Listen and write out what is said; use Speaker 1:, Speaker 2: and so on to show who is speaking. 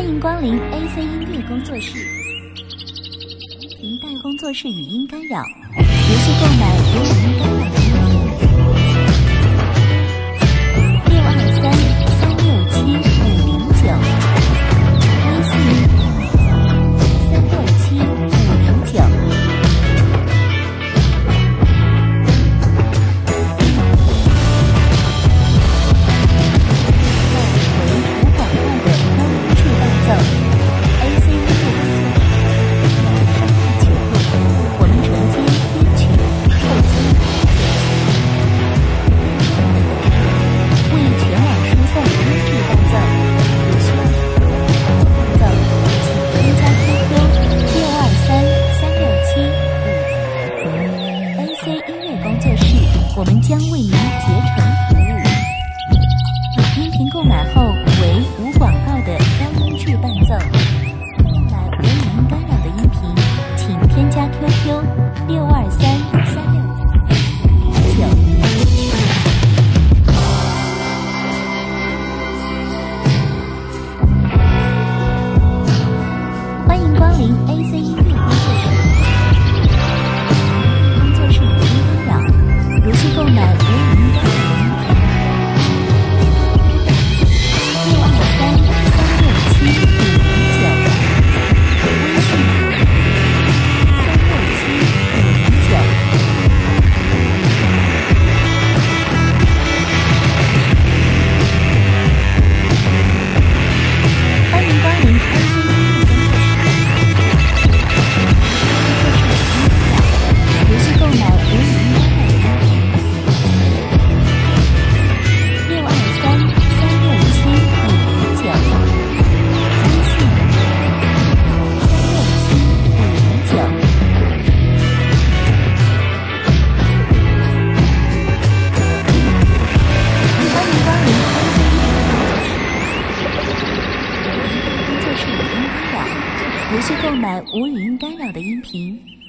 Speaker 1: 欢迎光临 AC 音乐工作室。频带工作室语音干扰，如需购买无语音干扰的音频，623-367-509，微信367-509。我们将为您竭诚服务。音频购买后为无广告的高音质伴奏。购买无语音干扰的音频，请添加 QQ 623-369。欢迎光临 AC 音乐工作室。工作室语音干扰。如需购买无语音干扰的音频如需购买无语音干扰的音频